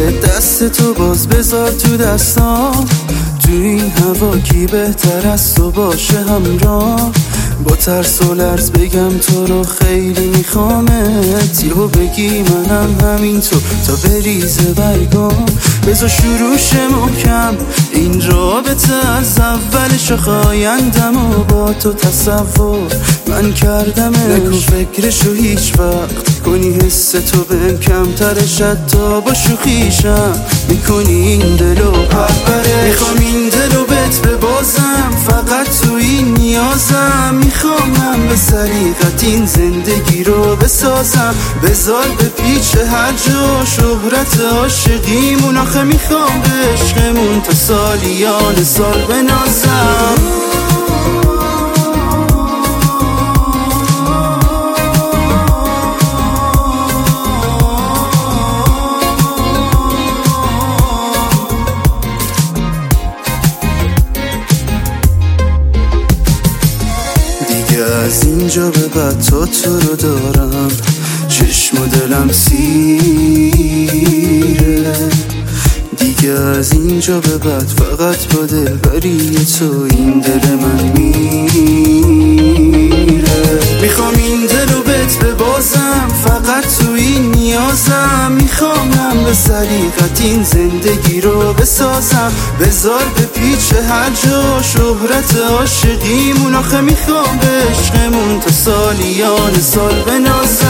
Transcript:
دست تو باز بذار تو دستام، تو این هوا کی بهتر از تو باشه همراه. با ترس و لرز بگم تو رو خیلی میخوامت، یهو بگی منم همین تو تا بریزه برگام. بذار شروعش محکم این رابطه، از اولش آیندم و با تو تصور من کردمش. نکن فکرشو هیچ وقت کنی حس تو بهم کمترش، حتی با شوخیشم میکنی این دلو پرپره. میخوام این دلو بهت ببازم، فقط تو این نیازم. میخوامم به سریقت این زندگی رو بسازم، بذار به پیچ هر جا شهرت عاشقیمون. آخه میخوام به عشقمون تا سالیان سال بنازم. از اینجا به بعد تو رو دارم، چشم و دلم سیره. دیگه از اینجا به بعد فقط با دلبری تو این دل من میره. میخوام این دلو بهت ببازم، فقط تو این نیازم. میخوامم به سریقت این زندگی رو بسازم، بذار به پیچ هر جا شهرت عاشقیمون. آخه میخوام به عشقمون تا سالیان سال بنازم.